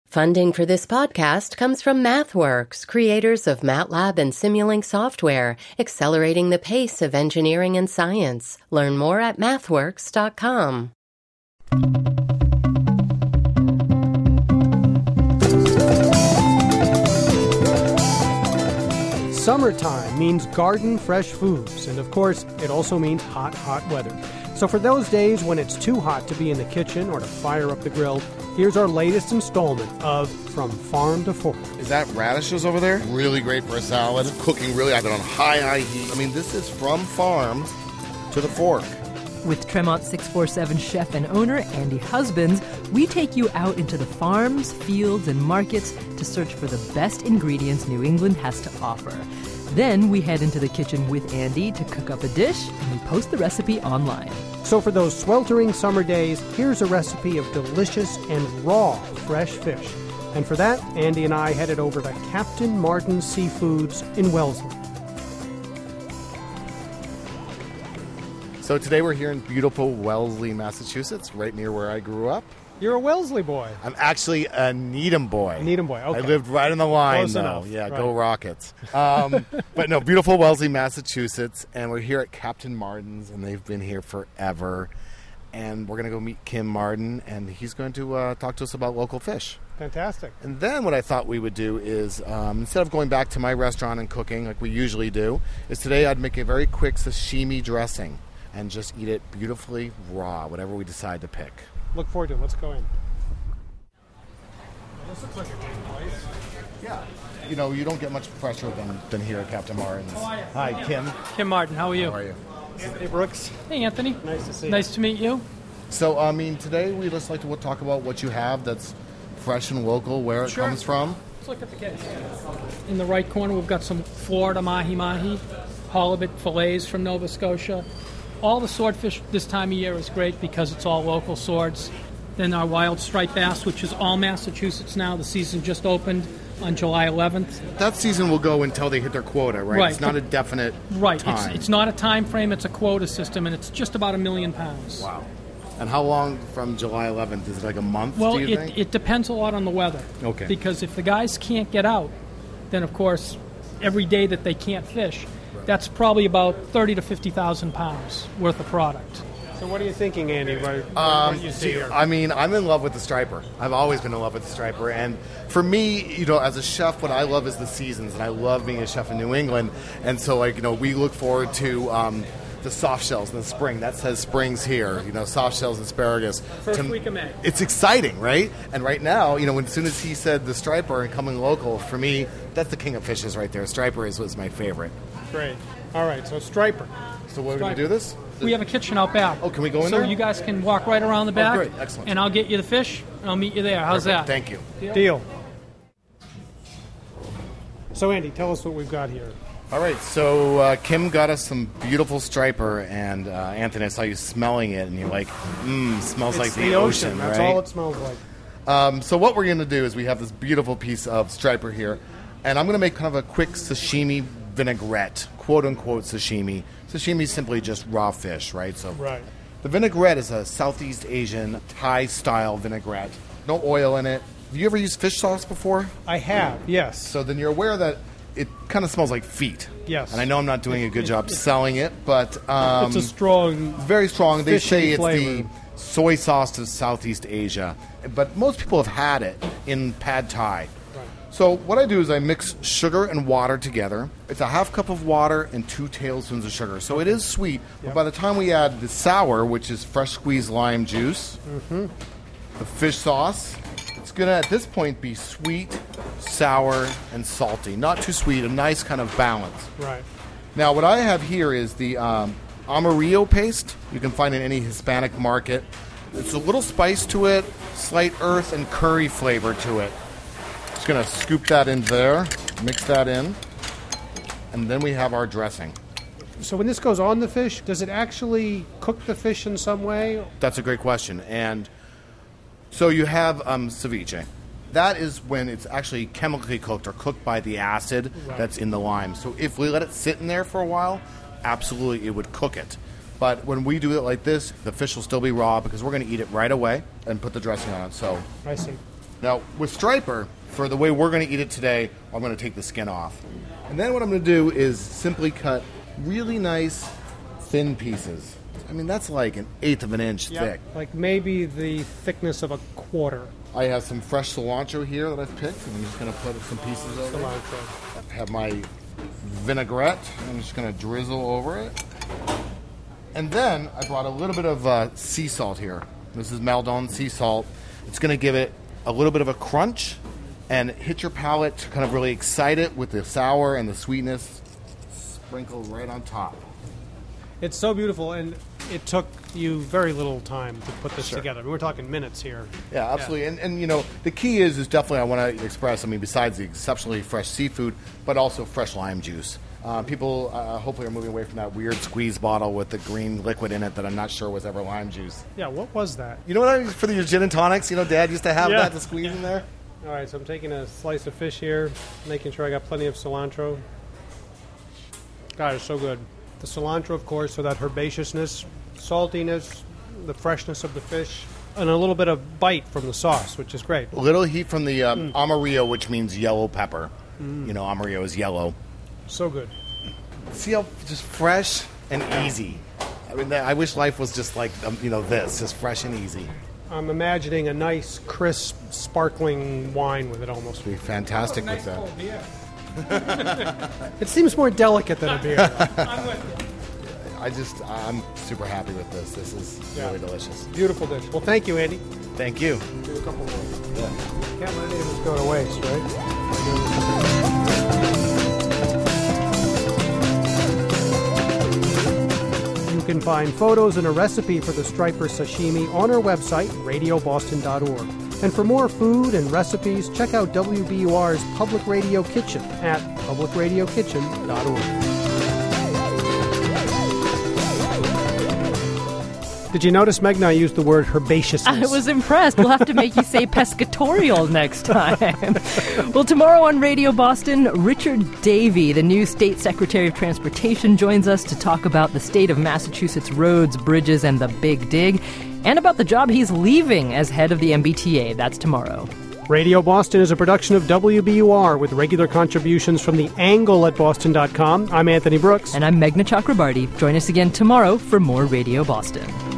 Funding for this podcast comes from MathWorks, creators of MATLAB and Simulink software, accelerating the pace of engineering and science. Learn more at mathworks.com. Summertime means garden fresh foods, and of course, it also means hot, hot weather. So for those days when it's too hot to be in the kitchen or to fire up the grill, here's our latest installment of From Farm to Fork. Is that radishes over there? Really great for a salad. Cooking really, I've been on high heat. I mean, this is from farm to the fork. With Tremont 647 chef and owner Andy Husbands, we take you out into the farms, fields, and markets to search for the best ingredients New England has to offer. Then we head into the kitchen with Andy to cook up a dish, and we post the recipe online. So for those sweltering summer days, here's a recipe of delicious and raw fresh fish. And for that, Andy and I headed over to Captain Martin Seafoods in Wellesley. So today we're here in beautiful Wellesley, Massachusetts, right near where I grew up. You're a Wellesley boy. I'm actually a Needham boy. Needham boy, okay. I lived right on the line, Close though. enough. Yeah, right. Go Rockets. But no, beautiful Wellesley, Massachusetts, and we're here at Captain Martin's, and they've been here forever. And we're going to go meet Kim Martin, and he's going to talk to us about local fish. Fantastic. And then what I thought we would do is, instead of going back to my restaurant and cooking like we usually do, is today I'd make a very quick sashimi dressing and just eat it beautifully raw, whatever we decide to pick. Look forward to it. Let's go in. This looks like a good place. Yeah. You know, you don't get much fresher than here at Captain Martin's. Hi, Kim. Kim Martin, how are you? How are you? Hey, Brooks. Hey, Anthony. Nice to see you. Nice to meet you. So, today we just like to talk about what you have that's fresh and local, where it Sure. comes from. Let's look at the case. In the right corner, we've got some Florida mahi-mahi, halibut fillets from Nova Scotia. All the swordfish this time of year is great because it's all local swords. Then our wild striped bass, which is all Massachusetts now. The season just opened on July 11th. That season will go until they hit their quota, right? Right. It's not a definite time. It's not a time frame, it's a quota system, and it's just about 1 million pounds. Wow. And how long from July 11th? Is it like a month, Well, do you think? it depends a lot on the weather. Okay. Because if the guys can't get out, then of course, every day that they can't fish, that's probably about 30 to 50,000 pounds worth of product. So what are you thinking, Andy, what you see here? I'm in love with the striper. I've always been in love with the striper. And for me, as a chef, what I love is the seasons. And I love being a chef in New England. And so, we look forward to the soft shells in the spring. That says springs here, soft shells, asparagus. First week of May. It's exciting, right? And right now, as soon as he said the striper and coming local, for me, that's the king of fishes right there. Striper was my favorite. Great. All right, so striper. So what are we going to do this? We have a kitchen out back. Oh, can we go in so there? So you guys can walk right around the back. Oh, great. Excellent. And I'll get you the fish, and I'll meet you there. How's Perfect. that? Thank you. Deal. So, Andy, tell us what we've got here. All right, so Kim got us some beautiful striper, and Anthony, I saw you smelling it, and you're like, smells like the ocean, That's right? all it smells like. So what we're going to do is we have this beautiful piece of striper here, and I'm going to make kind of a quick sashimi vinaigrette, quote-unquote sashimi. Sashimi is simply just raw fish, right? So Right. The vinaigrette is a Southeast Asian Thai-style vinaigrette. No oil in it. Have you ever used fish sauce before? I have, yes. So then you're aware that it kind of smells like feet. Yes. And I know I'm not doing a good job selling it, but It's a strong, very strong. They fishy say it's flavor. the soy sauce of Southeast Asia, but most people have had it in pad thai. Right. So what I do is I mix sugar and water together. It's a half cup of water and 2 tablespoons of sugar. So it is sweet, but by the time we add the sour, which is fresh squeezed lime juice, the fish sauce, it's going to, at this point, be sweet, sour, and salty. Not too sweet, a nice kind of balance. Right. Now, what I have here is the Amarillo paste. You can find in any Hispanic market. It's a little spice to it, slight earth and curry flavor to it. Just going to scoop that in there, mix that in, and then we have our dressing. So when this goes on the fish, does it actually cook the fish in some way? That's a great question. And so you have ceviche. That is when it's actually chemically cooked or cooked by the acid that's in the lime. So if we let it sit in there for a while, absolutely it would cook it. But when we do it like this, the fish will still be raw because we're going to eat it right away and put the dressing on it. So I see. Now, with striper, for the way we're going to eat it today, I'm going to take the skin off. And then what I'm going to do is simply cut really nice, thin pieces. I mean, that's like 1/8 of an inch thick. Like maybe the thickness of a quarter. I have some fresh cilantro here that I've picked, and I'm just going to put some pieces over it. I have my vinaigrette. I'm just going to drizzle over it. And then I brought a little bit of sea salt here. This is Maldon sea salt. It's going to give it a little bit of a crunch and hit your palate to kind of really excite it with the sour and the sweetness sprinkled right on top. It's so beautiful, and it took you very little time to put this together. I mean, we're talking minutes here. Yeah, absolutely. Yeah. And you know, the key is definitely I want to express, I mean, besides the exceptionally fresh seafood, but also fresh lime juice. People hopefully are moving away from that weird squeeze bottle with the green liquid in it that I'm not sure was ever lime juice. Yeah, what was that? You know what I mean? For your gin and tonics, you know, Dad used to have that to squeeze in there. All right, so I'm taking a slice of fish here, making sure I got plenty of cilantro. God, it's so good. The cilantro, of course, so that herbaceousness, saltiness, the freshness of the fish, and a little bit of bite from the sauce, which is great. A little heat from the amarillo, which means yellow pepper. You know, amarillo is yellow. So good. See how just fresh and easy. I mean, I wish life was just like, this, just fresh and easy. I'm imagining a nice, crisp, sparkling wine with it almost. Be fantastic with that. Cold beer. It seems more delicate than a beer. I'm with you. I'm super happy with this. This is really delicious. Beautiful dish. Well, thank you, Andy. Thank you. Do a couple more. Yeah. Can't let any of this go to waste, right? You can find photos and a recipe for the striper sashimi on our website, radioboston.org. And for more food and recipes, check out WBUR's Public Radio Kitchen at publicradiokitchen.org. Did you notice, Meghna, I used the word herbaceousness? I was impressed. We'll have to make you say pescatorial next time. Well, tomorrow on Radio Boston, Richard Davey, the new State Secretary of Transportation, joins us to talk about the state of Massachusetts roads, bridges, and the Big Dig, and about the job he's leaving as head of the MBTA. That's tomorrow. Radio Boston is a production of WBUR with regular contributions from The Angle at boston.com. I'm Anthony Brooks. And I'm Meghna Chakrabarty. Join us again tomorrow for more Radio Boston.